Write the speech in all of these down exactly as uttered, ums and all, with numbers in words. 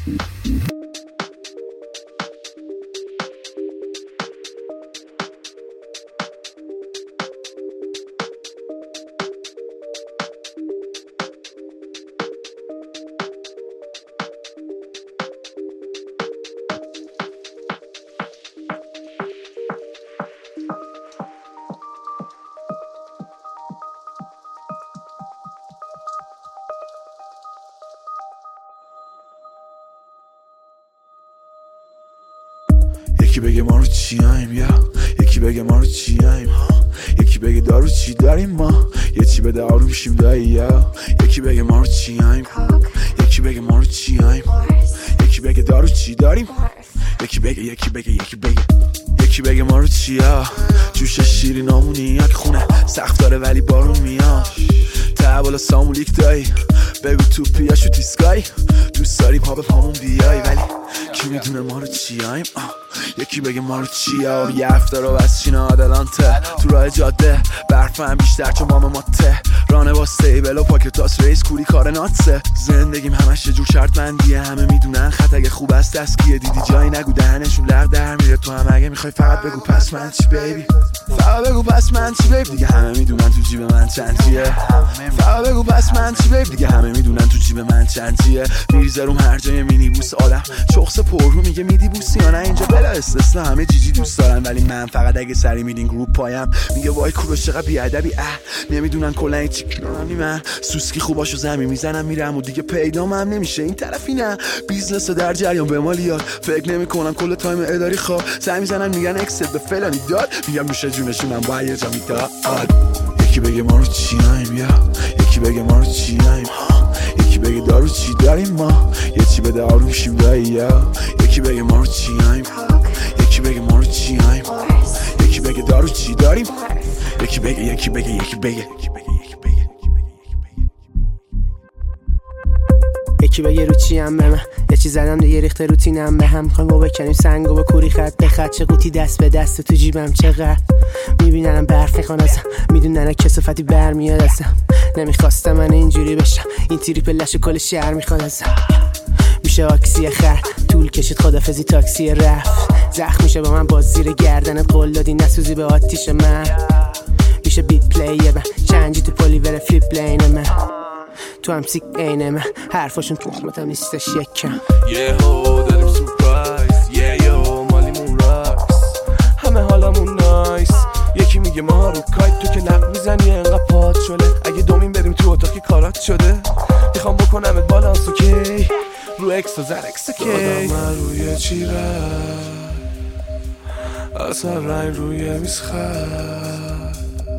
یکی بگه ما رو چیایم یا یکی بگه ما رو چیایم، یکی بگه دارو چی داریم ما، یه چی بده آروم شیم دایی یا یکی بگه ما رو چیایم، یکی بگه ما رو چیایم، یکی بگه دارو چی داریم، یکی بگه یکی بگه یکی بگه یکی بگه ما رو چیا، جوش شیرینامونی یک خونه سخت داره ولی بارون میاد، ته بالا سامولیک دایی بگو تو پیاشو تیسکایی، دوست داری پا به پامون بیای ولی کی میدونه ما رو چیایم. یکی بگه ما رو چیا، یه هفته رو بس چینا آدلانته تو راه جاده برفم بیشتر چون مام ماته رانه با سیبل و پاکتاس ریس کوری کار ناتسه، زندگیم همش یه جور شرط بندیه، همه میدونن خط اگه خوب است دستگیه، دیدی جایی نگو دهنشون لغ در میره، تو هم اگه میخوای فقط بگو پس من چی بیبی، فقط بگو پس من چی بیبی، دیگه همه میدونن تو جیب من چندیه، فقط بگو پس من چی بیبی، دیگه همه میدونن تو جیب من چندیه، میریزه روم هر جای مینی بوس آدم شخص پررو میگه میدی بوسی یا نه، اینجا بلا استثنا همه جیجی دوست دارن ولی من فقط اگه سری میدین گروپ پایم میگه وای کوروش چقدر بیادبی، اه نمیدونن کلا این چیکارمی، من سوسکی خوباشو زمین میزنم میرم و دیگه پیدام هم نمیشه، این طرفی نه بیزنس در جریان به مالیات، فکر نمیکنم کل تایم اداری خواب سعی میزنن میگن اکست به فلانی داد، میگم نوشه جونشونم با یه جا میداد، یکی بگه ما رو چیایم یا یکی بگه ما رو چیایم، یکی بگه دارو چی داریم ما، یه چی بده آروم شیم دایی یا یکی بگه ما رو چیایم، یکی بگه ما رو چیایم، یکی بگه دارو چی داریم، یکی بگه یکی بگه یکی بگه یکی بگه رو چیم به من، یه چی زدم دیگه ریخته روتینم به هم، میخوایم با بکنیم سنگو با کوری خط به خط، چه قوطی دست به دست تو جیبم چقدر میبیننم برف میخوان ازم، میدونن کسافتی برمیاد ازم، نمیخواستم من اینجوری بشم، این تریپ لش کل شهر میخواد ازم، میشه آکسی خر طول کشید خدافزی تاکسی رفت، زخم میشه با من باز زیر گردنت قول دادی نسوزی به آتیش من، میشه بیت پلی من چنجی تو پلیور فلیپ لین من، تو هم سیک اینه من حرفاشون تو خمتم نیستش یکم، یه هو داریم سورپرایز یه یو مالیمون راکس همه حالمون نایس، یکی میگه ما رو کایت تو که لق میزنی انقدر پاد شده، اگه دومین بریم تو اتاقی کارات شده، میخوام بکنمت بالانس اوکی رو اکس و زر اکس کی، دادم من روی چی رفت اصلا رنگ روی میز خد،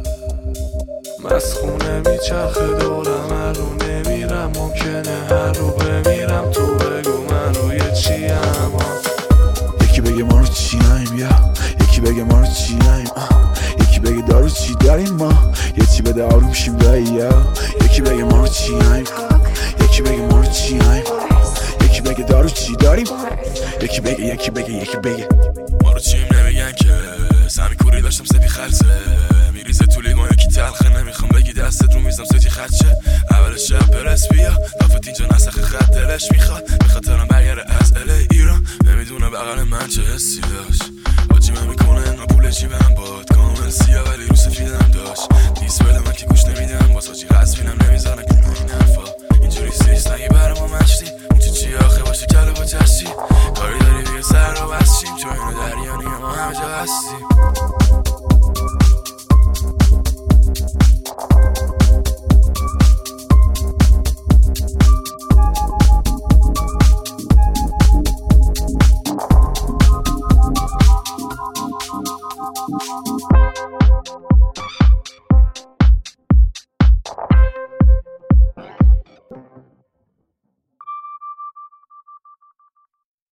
مسخونه میچرخه دورم هر رو نمیرم، ممکنه هر رو بمیرم، تو بگو من روی چیم، یکی بگه ما رو چیایم یا یکی بگه ما رو چیایم، یکی بگه دارو چی داریم ما، یه چی بده آروم شیم دایی یا یکی بگه ما رو چیایم، یکی بگه ما رو چیایم، یکی بگه دارو چی داریم، یکی بگه یکی بگه یکی بگه ما رو چیم نمیگن که سمی کوری داشتم سپی خلصه، میریزه تو لیمون یکی تلخه، نمیخوام بگی دستت رو میزم سجی خدشه، اول شب برس بیا دافت اینجا نسخ خط دلش میخواد، بخاطرم برگره از اله ایران، نمیدونه بغل من چه حسی داشت، حاجیمه میکنه انقا پول جیبم باد، کامل سیاه ولی رو سفیدم داشت، دیس بله من که گوش نمیدم باز حاجی غزبینم نمیزنه که این حرفا، اینجوری سیست نگی برا ما مشتی، اون چی چی آخه باشه کلو با چشتی، کاری داری بیا سر رو بسشیم، چون اینو دریانی ما همه جا هستیم. We'll be right back.